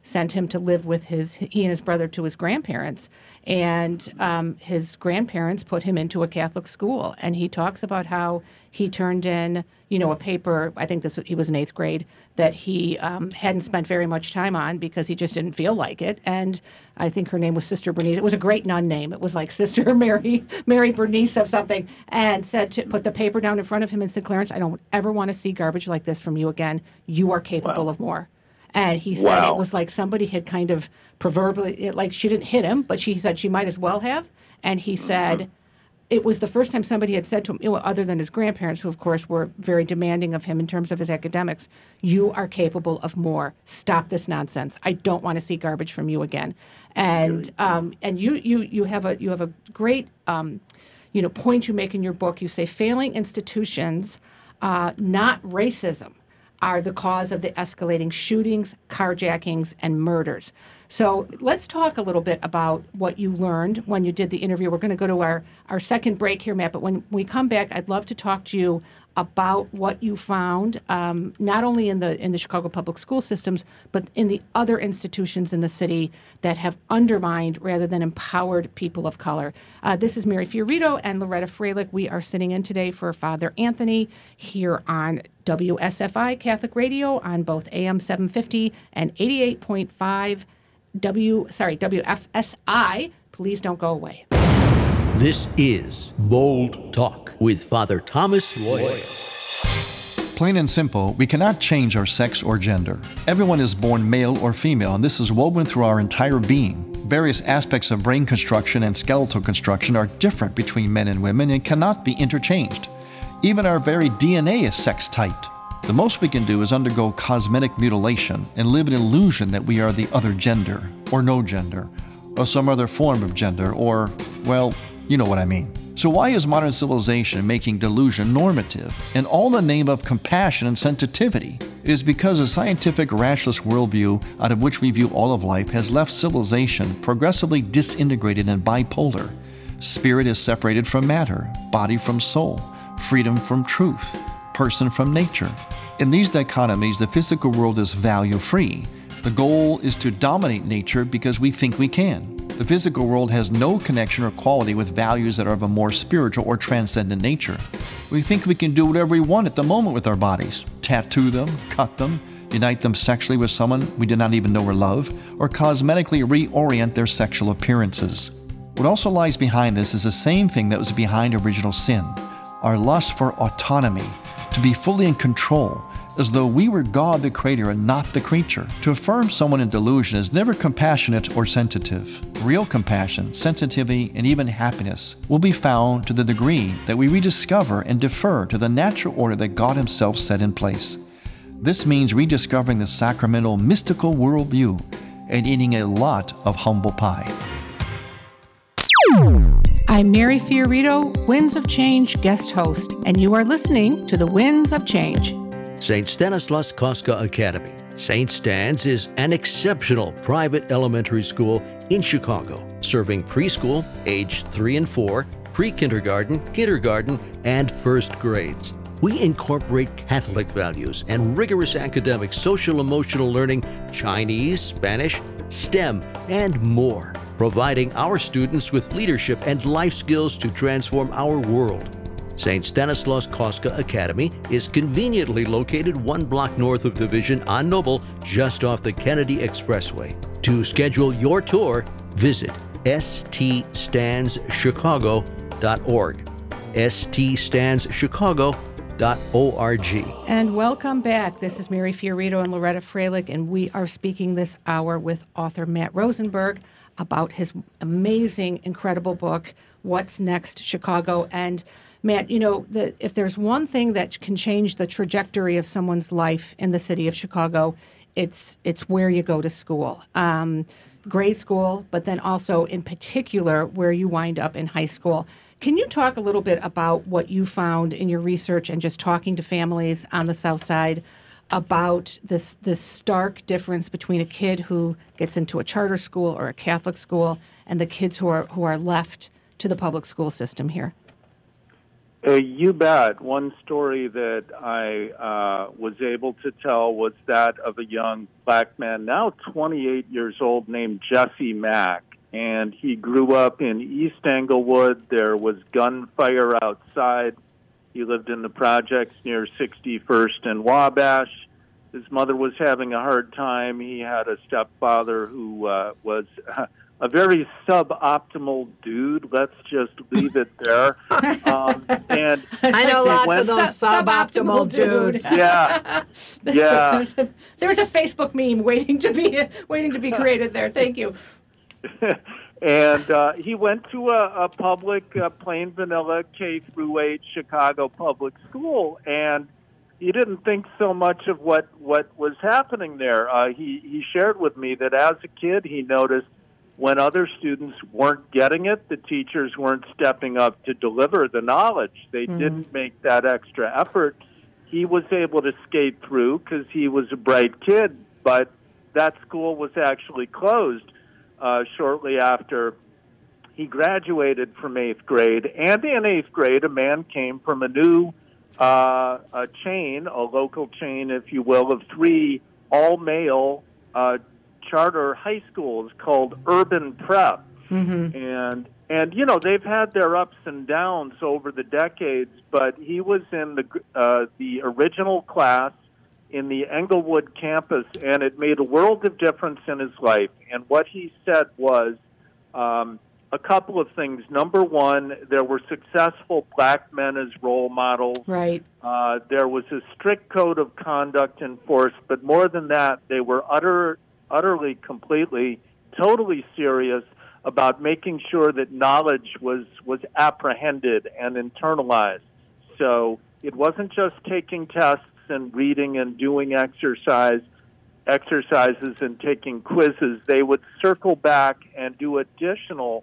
sent him to live with his he and his brother to his grandparents, and um, his grandparents put him into a Catholic school. And he talks about how he turned in, you know, a paper. I think this he was in eighth grade that he um, hadn't spent very much time on because he just didn't feel like it. And I think her name was Sister Bernice. It was a great nun name. It was like Sister Mary Mary Bernice of something. And said to put the paper down in front of him and said, "Clarence, I don't ever want to see garbage like this from you again. You are capable Wow. of more." And he said Wow. it was like somebody had kind of proverbially, it, like she didn't hit him, but she said she might as well have. And he said Mm-hmm. it was the first time somebody had said to him, you know, other than his grandparents, who of course were very demanding of him in terms of his academics, "You are capable of more. Stop this nonsense. I don't want to see garbage from you again." And um, and you you you have a you have a great um, you know point you make in your book. You say failing institutions, uh, not racism, are the cause of the escalating shootings, carjackings, and murders. So let's talk a little bit about what you learned when you did the interview. We're going to go to our, our second break here, Matt, but when we come back, I'd love to talk to you about what you found, um, not only in the in the Chicago public school systems, but in the other institutions in the city that have undermined rather than empowered people of color. Uh, this is Mary Fiorito and Loretta Freilich. We are sitting in today for Father Anthony here on W S F I Catholic Radio on both A M seven fifty and eighty-eight point five W, sorry, W F S I. Please don't go away. This is Bold Talk with Father Thomas Loya. Plain and simple, we cannot change our sex or gender. Everyone is born male or female, and this is woven through our entire being. Various aspects of brain construction and skeletal construction are different between men and women and cannot be interchanged. Even our very D N A is sex-typed. The most we can do is undergo cosmetic mutilation and live an illusion that we are the other gender, or no gender, or some other form of gender, or, well, you know what I mean. So why is modern civilization making delusion normative? In all the name of compassion and sensitivity. It is because a scientific rationalist worldview out of which we view all of life has left civilization progressively disintegrated and bipolar. Spirit is separated from matter, body from soul, freedom from truth, person from nature. In these dichotomies, the physical world is value-free. The goal is to dominate nature because we think we can. The physical world has no connection or quality with values that are of a more spiritual or transcendent nature. We think we can do whatever we want at the moment with our bodies. Tattoo them, cut them, unite them sexually with someone we did not even know or love, or cosmetically reorient their sexual appearances. What also lies behind this is the same thing that was behind original sin, our lust for autonomy, to be fully in control, as though we were God the creator and not the creature. To affirm someone in delusion is never compassionate or sensitive. Real compassion, sensitivity, and even happiness will be found to the degree that we rediscover and defer to the natural order that God Himself set in place. This means rediscovering the sacramental, mystical worldview and eating a lot of humble pie. I'm Mary Fiorito, Winds of Change guest host, and you are listening to the Winds of Change. Saint Stanislaus Kostka Academy. Saint Stan's is an exceptional private elementary school in Chicago, serving preschool, age three and four, pre-kindergarten, kindergarten, and first grades. We incorporate Catholic values and rigorous academic social-emotional learning, Chinese, Spanish, STEM, and more, providing our students with leadership and life skills to transform our world. Saint Stanislaus Kostka Academy is conveniently located one block north of Division on Noble, just off the Kennedy Expressway. To schedule your tour, visit s t stans chicago dot org, s t stans chicago dot org. And welcome back. This is Mary Fiorito and Loretta Freilich, and we are speaking this hour with author Matt Rosenberg about his amazing, incredible book, What's Next, Chicago. And Matt, you know, the, if there's one thing that can change the trajectory of someone's life in the city of Chicago, it's it's where you go to school. Um, grade school, but then also in particular where you wind up in high school. Can you talk a little bit about what you found in your research and just talking to families on the South Side about this this stark difference between a kid who gets into a charter school or a Catholic school and the kids who are who are left to the public school system here? Uh, you bet. One story that I uh, was able to tell was that of a young black man, now twenty-eight years old, named Jesse Mack. And he grew up in East Englewood. There was gunfire outside. He lived in the projects near sixty-first and Wabash. His mother was having a hard time. He had a stepfather who uh, was uh, a very suboptimal dude. Let's just leave it there. Um, and I know lots when, of those suboptimal dudes. Yeah, yeah. There's a Facebook meme waiting to be waiting to be created there. Thank you. And uh, he went to a, a public, uh, plain vanilla K through eight Chicago public school, and he didn't think so much of what, what was happening there. Uh, he, he shared with me that as a kid, he noticed when other students weren't getting it, the teachers weren't stepping up to deliver the knowledge. They mm-hmm. didn't make that extra effort. He was able to skate through because he was a bright kid, but that school was actually closed uh, shortly after he graduated from eighth grade. And in eighth grade, a man came from a new uh, a chain, a local chain, if you will, of three all-male uh, charter high schools called Urban Prep. Mm-hmm. And, and, you know, they've had their ups and downs over the decades, but he was in the uh, the original class in the Englewood campus, and it made a world of difference in his life. And what he said was um, a couple of things. Number one, there were successful black men as role models. Right. Uh, there was a strict code of conduct enforced, but more than that, they were utter, utterly, completely, totally serious about making sure that knowledge was, was apprehended and internalized. So it wasn't just taking tests and reading and doing exercise exercises and taking quizzes. They would circle back and do additional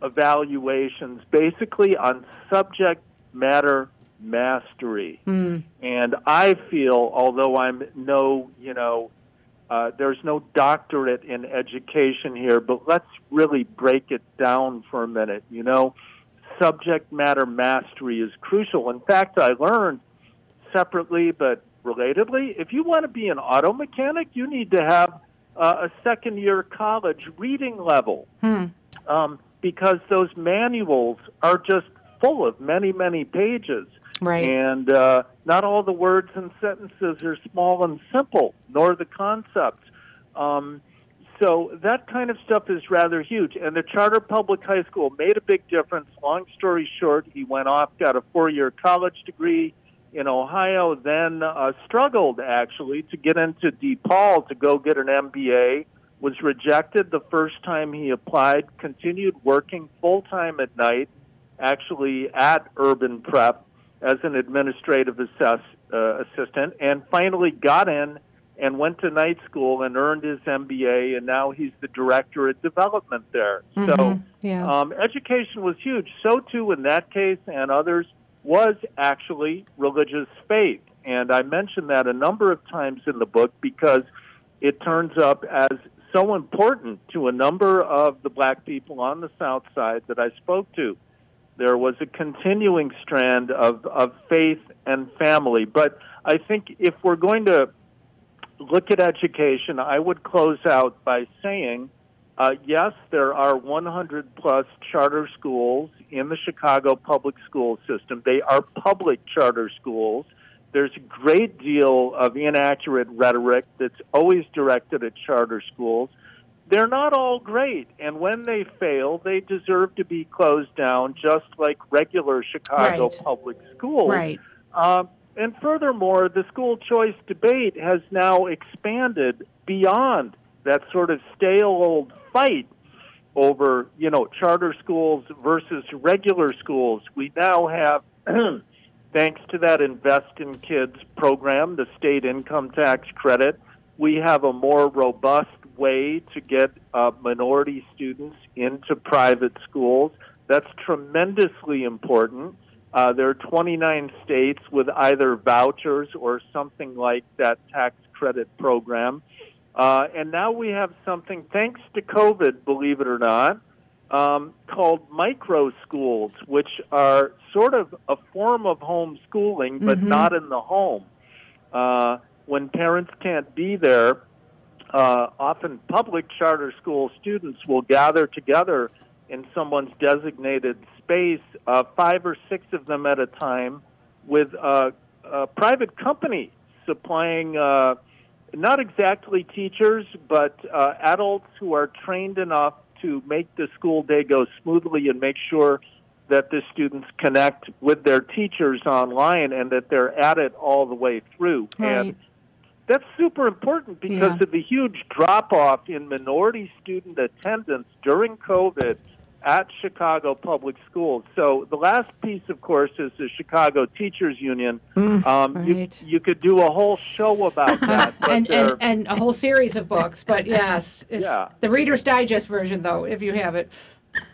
evaluations basically on subject matter mastery. Mm. And I feel, although I'm no, you know, uh, there's no doctorate in education here, but let's really break it down for a minute. You know, subject matter mastery is crucial. In fact, I learned separately, but relatedly, if you want to be an auto mechanic, you need to have uh, a second-year college reading level hmm. um, because those manuals are just full of many, many pages. Right. And uh, not all the words and sentences are small and simple, nor the concepts. Um, so that kind of stuff is rather huge. And the charter public high school made a big difference. Long story short, he went off, got a four-year college degree in Ohio, then uh, struggled, actually, to get into DePaul to go get an M B A, was rejected the first time he applied, continued working full-time at night, actually at Urban Prep as an administrative assess, uh, assistant, and finally got in and went to night school and earned his M B A, and now he's the director of development there. Mm-hmm. So yeah. um, education was huge. So, too, in that case and others, was actually religious faith. And I mentioned that a number of times in the book because it turns up as so important to a number of the black people on the South Side that I spoke to. There was a continuing strand of, of faith and family. But I think if we're going to look at education, I would close out by saying, Uh, yes, there are one hundred plus charter schools in the Chicago public school system. They are public charter schools. There's a great deal of inaccurate rhetoric that's always directed at charter schools. They're not all great, and when they fail, they deserve to be closed down, just like regular Chicago right. public schools. Right. Uh, and furthermore, the school choice debate has now expanded beyond that sort of stale old fight over, you know, charter schools versus regular schools. We now have, thanks to that Invest in Kids program, the state income tax credit, we have a more robust way to get uh, minority students into private schools. That's tremendously important. Uh, there are twenty-nine states with either vouchers or something like that tax credit program. Uh, and now we have something, thanks to COVID, believe it or not, um, called micro schools, which are sort of a form of homeschooling, but mm-hmm. not in the home. Uh, when parents can't be there, uh, often public charter school students will gather together in someone's designated space, uh, five or six of them at a time, with uh, a private company supplying uh, not exactly teachers, but uh, adults who are trained enough to make the school day go smoothly and make sure that the students connect with their teachers online and that they're at it all the way through. Right. And that's super important because Yeah. of the huge drop-off in minority student attendance during COVID at Chicago public schools. So the last piece, of course, is the Chicago Teachers Union. Mm, um, right. you, you could do a whole show about that. but and, they're- and and a whole series of books, but yes, it's Yeah. the Reader's Digest version, though, if you have it.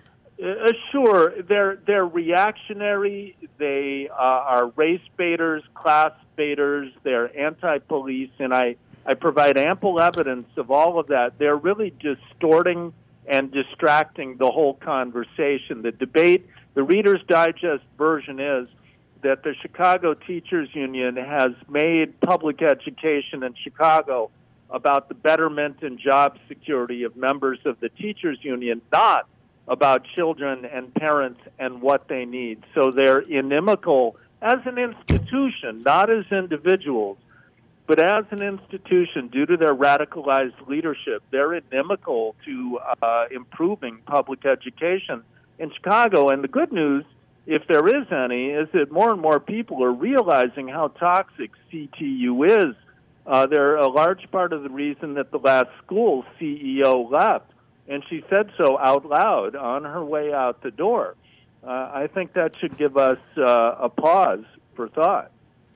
Uh, sure, they're they're reactionary. They uh, are race baiters, class baiters. They're anti-police, and I, I provide ample evidence of all of that. They're really distorting and distracting the whole conversation. The debate, the Reader's Digest version is that the Chicago Teachers Union has made public education in Chicago about the betterment and job security of members of the Teachers Union, not about children and parents and what they need. So they're inimical as an institution, not as individuals, but as an institution, due to their radicalized leadership. They're inimical to uh, improving public education in Chicago. And the good news, if there is any, is that more and more people are realizing how toxic C T U is. Uh, they're a large part of the reason that the last school C E O left. And she said so out loud on her way out the door. Uh, I think that should give us uh, a pause for thought.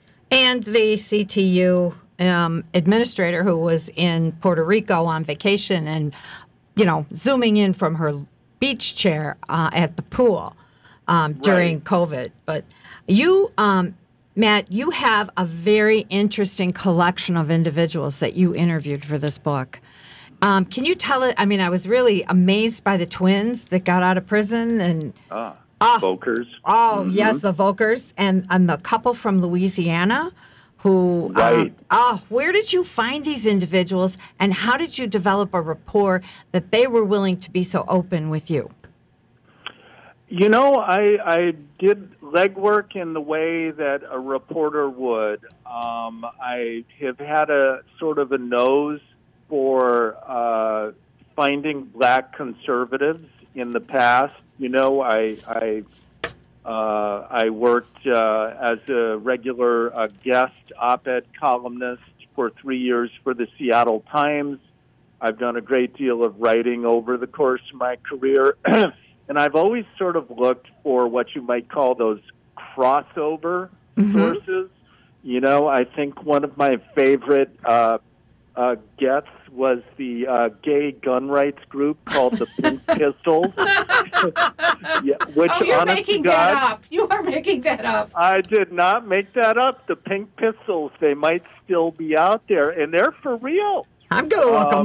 And the C T U um, administrator who was in Puerto Rico on vacation and, you know, zooming in from her beach chair uh, at the pool um, during Right. COVID. But you, um, Matt, you have a very interesting collection of individuals that you interviewed for this book. Um, can you tell it? I mean, I was really amazed by the twins that got out of prison and Ah, Ah. Volkers. oh yes, the Volkers and and the couple from Louisiana, who Right. um, oh, where did you find these individuals and how did you develop a rapport that they were willing to be so open with you? You know, I, I did legwork in the way that a reporter would. Um, I have had a sort of a nose for uh, finding black conservatives in the past. You know, I I uh, I worked uh, as a regular uh, guest op-ed columnist for three years for the Seattle Times. I've done a great deal of writing over the course of my career, and I've always sort of looked for what you might call those crossover Mm-hmm. sources. You know, I think one of my favorite uh, uh, gets was the uh, gay gun rights group called the Pink Pistols. yeah, which, Oh, you're honest making to God, that up. You are making that up. I did not make that up. The Pink Pistols, they might still be out there, and they're for real. I'm going to look Um, them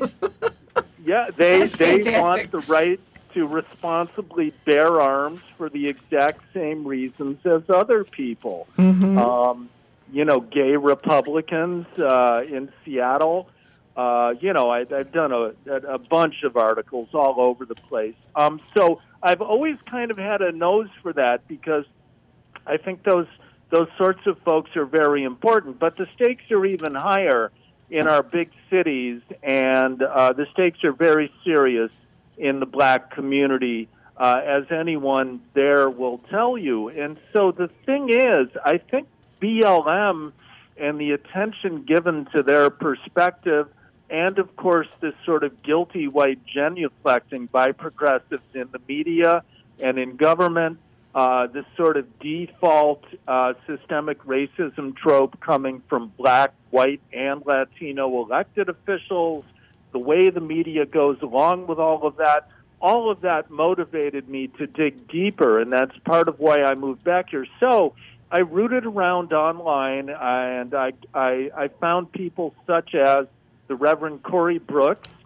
up. Yeah, they That's they fantastic. want the right to responsibly bear arms for the exact same reasons as other people. Um, you know, gay Republicans uh, in Seattle. Uh, you know, I, I've done a, a bunch of articles all over the place. Um, so I've always kind of had a nose for that because I think those those sorts of folks are very important. But the stakes are even higher in our big cities, and uh, the stakes are very serious in the black community, uh, as anyone there will tell you. And so the thing is, I think B L M and the attention given to their perspective, and of course this sort of guilty white genuflecting by progressives in the media and in government, uh, this sort of default uh, systemic racism trope coming from black, white, and Latino elected officials, the way the media goes along with all of that, all of that motivated me to dig deeper, and that's part of why I moved back here. So I rooted around online, and I, I, I found people such as the Reverend Corey Brooks,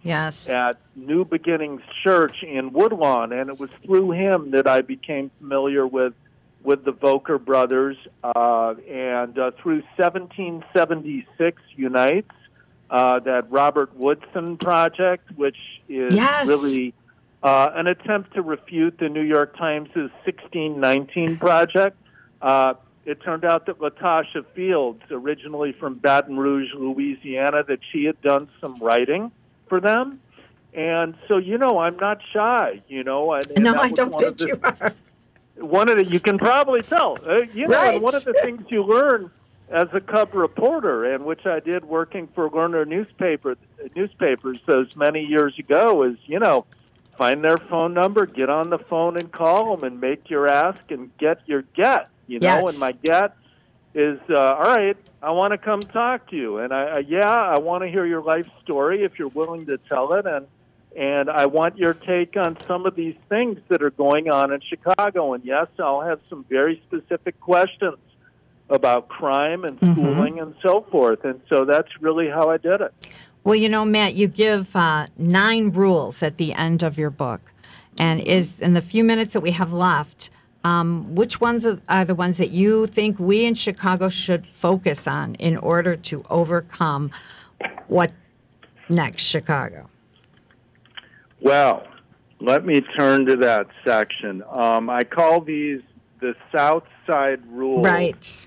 Yes. at New Beginnings Church in Woodlawn, and it was through him that I became familiar with with the Voker brothers, uh, and uh, through seventeen seventy-six Unites, uh, that Robert Woodson project, which is Yes. really uh, an attempt to refute the New York Times' sixteen nineteen project. Uh, it turned out that Latasha Fields, originally from Baton Rouge, Louisiana, that she had done some writing for them. And so, you know, I'm not shy, you know. And, and No, that I was don't one think of the, you are. One of the, you can probably tell, uh, you know, Right. and one of the things you learn as a cub reporter, and which I did working for Lerner newspaper, newspapers those many years ago, is, you know, find their phone number, get on the phone and call them and make your ask and get your get, you know, Yes. and my get is, uh, all right, I want to come talk to you. And, I, uh, yeah, I want to hear your life story if you're willing to tell it, and and I want your take on some of these things that are going on in Chicago. And, yes, I'll have some very specific questions about crime and schooling and so forth. And so that's really how I did it. Well, you know, Matt, you give uh, nine rules at the end of your book. And is in the few minutes that we have left, um, which ones are, are the ones that you think we in Chicago should focus on in order to overcome what next, Chicago? Well, let me turn to that section. Um, I call these the South Side rules. Right.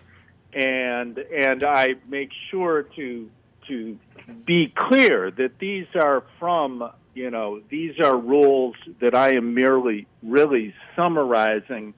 And and I make sure to to be clear that these are from, you know, these are rules that I am merely really summarizing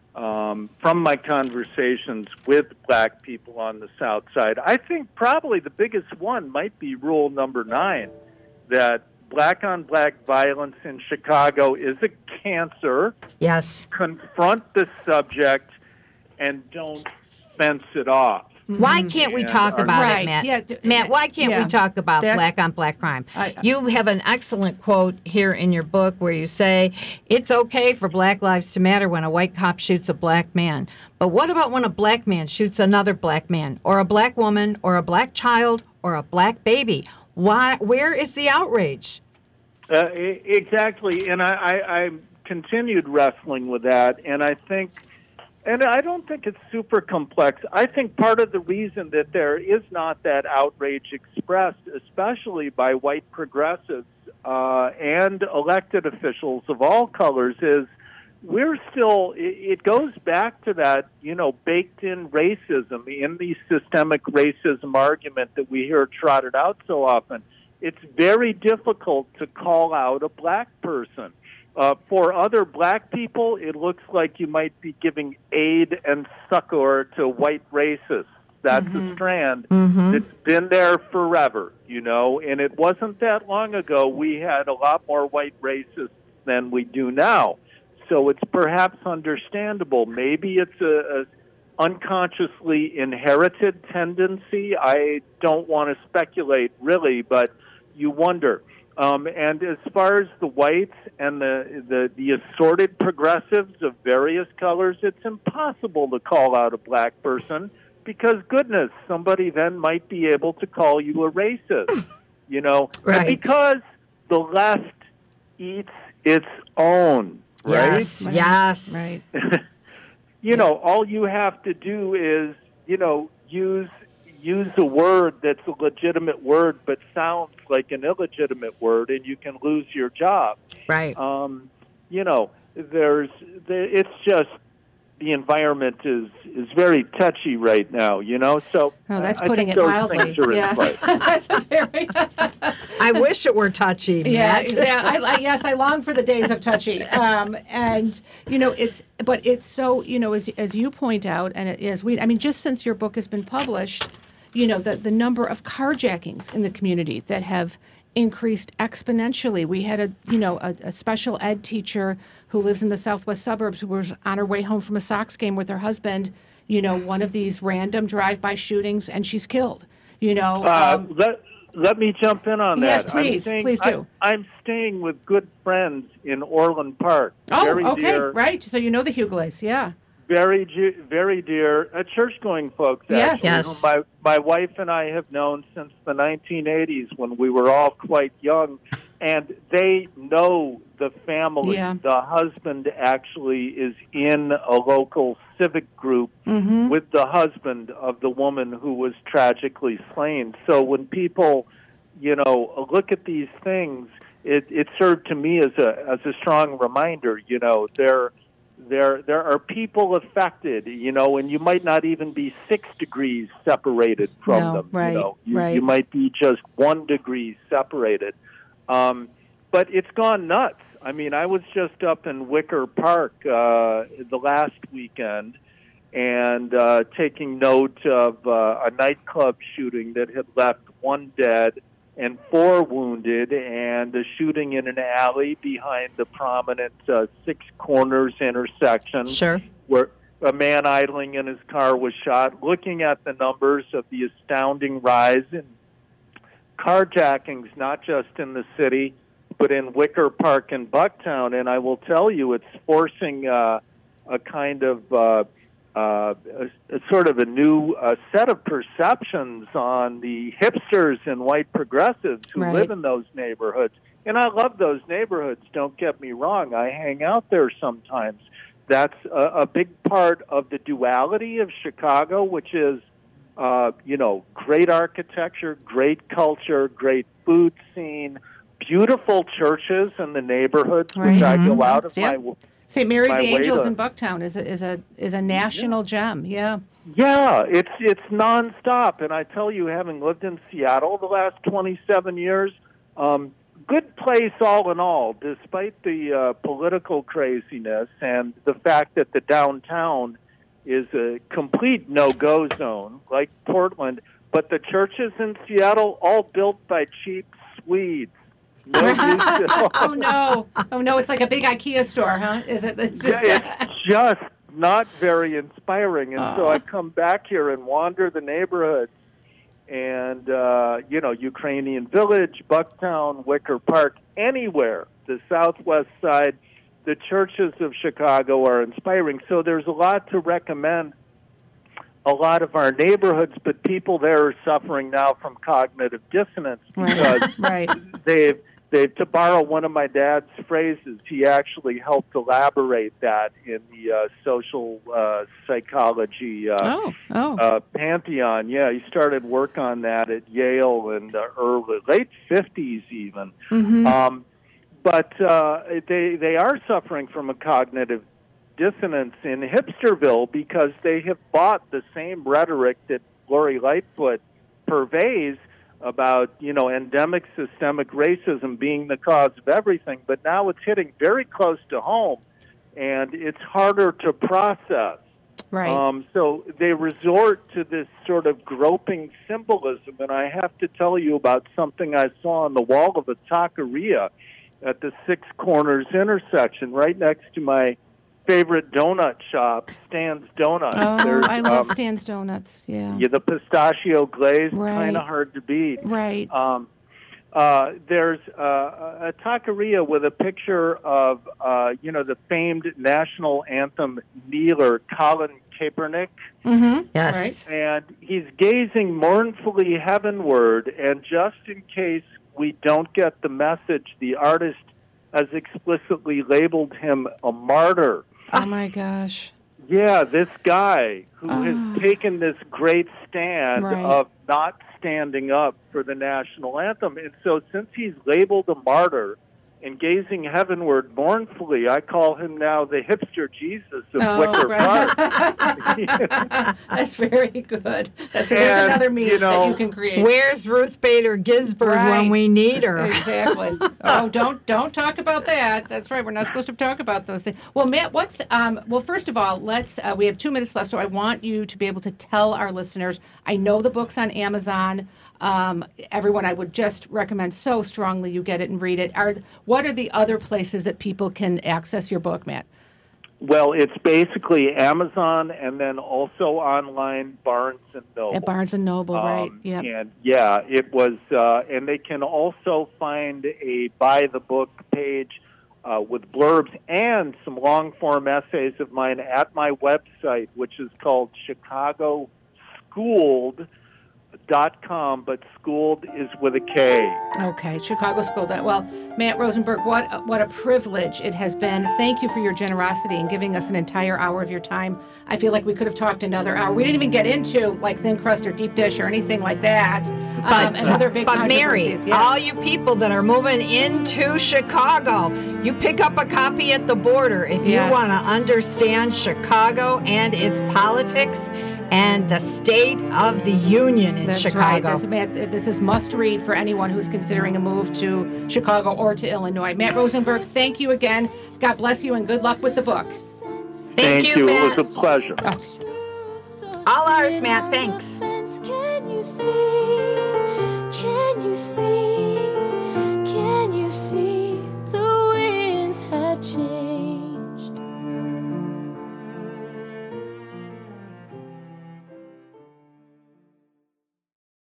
um, from my conversations with black people on the South Side. I think probably the biggest one might be rule number nine, that black-on-black violence in Chicago is a cancer. Yes. Confront the subject and don't fence it off. Why can't we And talk our- about Right, it, Matt? yeah, d- Matt, why can't yeah. we talk about That's- black on black crime? I- you have an excellent quote here in your book where you say, it's okay for black lives to matter when a white cop shoots a black man. But what about when a black man shoots another black man, or a black woman, or a black child, or a black baby? Why? Where is the outrage? Uh, e- exactly, and I, I, I continued wrestling with that, and I think, and I don't think it's super complex. I think part of the reason that there is not that outrage expressed, especially by white progressives uh, and elected officials of all colors, is we're still, it, it goes back to that, you know, baked-in racism, in the systemic racism argument that we hear trotted out so often. It's very difficult to call out a black person. Uh, for other black people, it looks like you might be giving aid and succor to white racists. That's mm-hmm. a strand mm-hmm. that's been there forever, you know, and it wasn't that long ago we had a lot more white racists than we do now. So it's perhaps understandable. Maybe it's a, a unconsciously inherited tendency. I don't want to speculate, really, but you wonder. Um, and as far as the whites and the, the, the assorted progressives of various colors, it's impossible to call out a black person because, goodness, somebody then might be able to call you a racist, you know, right. and because the left eats its own, right? Yes, right. yes. Right. you know, all you have to do is, you know, use use a word that's a legitimate word but sounds like an illegitimate word, and you can lose your job. Right. Um, you know, there's, it's just, the environment is, is very touchy right now, you know, so oh, that's I putting think it those mildly. things are in Yes. play. That's a very... I wish it were touchy, Yeah, Matt. exactly. I, I, yes, I long for the days of touchy. Um, and, you know, it's, but it's so, you know, as, as you point out, and it is, we, I mean, just since your book has been published, you know, the, the number of carjackings in the community that have increased exponentially. We had a, you know, a, a special ed teacher who lives in the southwest suburbs who was on her way home from a Sox game with her husband, you know, one of these random drive-by shootings, and she's killed, you know. Uh, um, let, let me jump in on that. Yes, please, I'm staying, please do. I, I'm staying with good friends in Orland Park. oh, very okay, dear, right. So you know the Hugleys, yeah. Very, ge- very dear uh, church-going folks, Yes. actually, Yes. who my, my wife and I have known since the nineteen eighties when we were all quite young. and they know the family. Yeah. The husband actually is in a local civic group Mm-hmm. with the husband of the woman who was tragically slain. So when people, you know, look at these things, it, it served to me as a as a strong reminder. You know, there there there are people affected. You know, and you might not even be six degrees separated from No, them. right, you know, you, right. you might be just one degree separated. Um, but it's gone nuts. I mean, I was just up in Wicker Park uh, the last weekend, and uh, taking note of uh, a nightclub shooting that had left one dead and four wounded, and a shooting in an alley behind the prominent uh, Six Corners intersection, Sure. where a man idling in his car was shot. Looking at the numbers of the astounding rise in carjackings, not just in the city, but in Wicker Park and Bucktown, and I will tell you, it's forcing uh, a kind of uh, uh, a, a sort of a new uh, set of perceptions on the hipsters and white progressives who Right. live in those neighborhoods. And I love those neighborhoods, don't get me wrong. I hang out there sometimes. That's a, a big part of the duality of Chicago, which is, uh, you know, great architecture, great culture, great food scene, beautiful churches in the neighborhoods, which I go out of Yep. my Saint Mary my the way Angels to- in Bucktown is a is a is a national gem. Yeah. Yeah, it's it's nonstop, and I tell you, having lived in Seattle the last twenty-seven years, um, good place all in all, despite the uh, political craziness and the fact that the downtown is a complete no-go zone, like Portland. But the churches in Seattle, all built by cheap Swedes. No use at all. Oh no! Oh no! It's like a big IKEA store, huh? Is it? It's just, Yeah, it's just not very inspiring. And so Aw. I come back here and wander the neighborhoods, and uh, you know, Ukrainian Village, Bucktown, Wicker Park, anywhere, the Southwest Side, the churches of Chicago are inspiring. So there's a lot to recommend. A lot of our neighborhoods, but people there are suffering now from cognitive dissonance because right. they've they've to borrow one of my dad's phrases, he actually helped elaborate that in the uh, social uh, psychology uh, Oh. Oh. uh, pantheon. Yeah, he started work on that at Yale in the early late fifties, even. Mm-hmm. Um, but uh, they they are suffering from a cognitive dissonance in Hipsterville because they have bought the same rhetoric that Lori Lightfoot purveys about, you know, endemic systemic racism being the cause of everything, but now it's hitting very close to home, and it's harder to process. Right. Um, so they resort to this sort of groping symbolism, and I have to tell you about something I saw on the wall of a taqueria at the Six Corners intersection, right next to my favorite donut shop, Stan's Donuts. Oh, There's, I love um, Stan's Donuts. Yeah. yeah, the pistachio glaze, Right. kind of hard to beat. Right. Um, uh, there's uh, a taqueria with a picture of, uh, you know, the famed national anthem kneeler, Colin Kaepernick. Mm-hmm. Yes. Right. And he's gazing mournfully heavenward, and just in case we don't get the message, the artist has explicitly labeled him a martyr. Oh my gosh. Yeah, this guy who Ah. has taken this great stand Right. of not standing up for the national anthem. And so since he's labeled a martyr and gazing heavenward mournfully, I call him now the hipster Jesus of Oh, Wicker right. Park. That's very good. That's there's And, another meme you know, that you can create. Where's Ruth Bader Ginsburg Right. when we need her? Exactly. Oh, don't don't talk about that. That's right. We're not supposed to talk about those things. Well, Matt, what's um? Well, first of all, let's. Uh, we have two minutes left, so I want you to be able to tell our listeners. I know the book's on Amazon. Um, everyone, I would just recommend so strongly you get it and read it. Are what are the other places that people can access your book, Matt? Well, it's basically Amazon and then also online Barnes and Noble. At Barnes and Noble, right? Um, Yeah. And yeah, it was, uh, and they can also find a buy the book page uh, with blurbs and some long form essays of mine at my website, which is called Chicago Schooled dot com, but schooled is with a K. Okay, Chicago School. That well, Matt Rosenberg, what what a privilege it has been. Thank you for your generosity and giving us an entire hour of your time. I feel like we could have talked another hour. We didn't even get into like thin crust or deep dish or anything like that. But, um, and other big but Mary, controversies. Yes. all you people that are moving into Chicago, you pick up a copy at the border if you Yes. want to understand Chicago and its politics and the state of the union in That's Chicago. right. This, Matt, this is must read for anyone who's considering a move to Chicago or to Illinois. Matt Rosenberg, thank you again. God bless you and good luck with the book. Thank, Thank you, you. Matt. It was a pleasure. Oh. All ours, Matt. Thanks. Can you see? Can you see?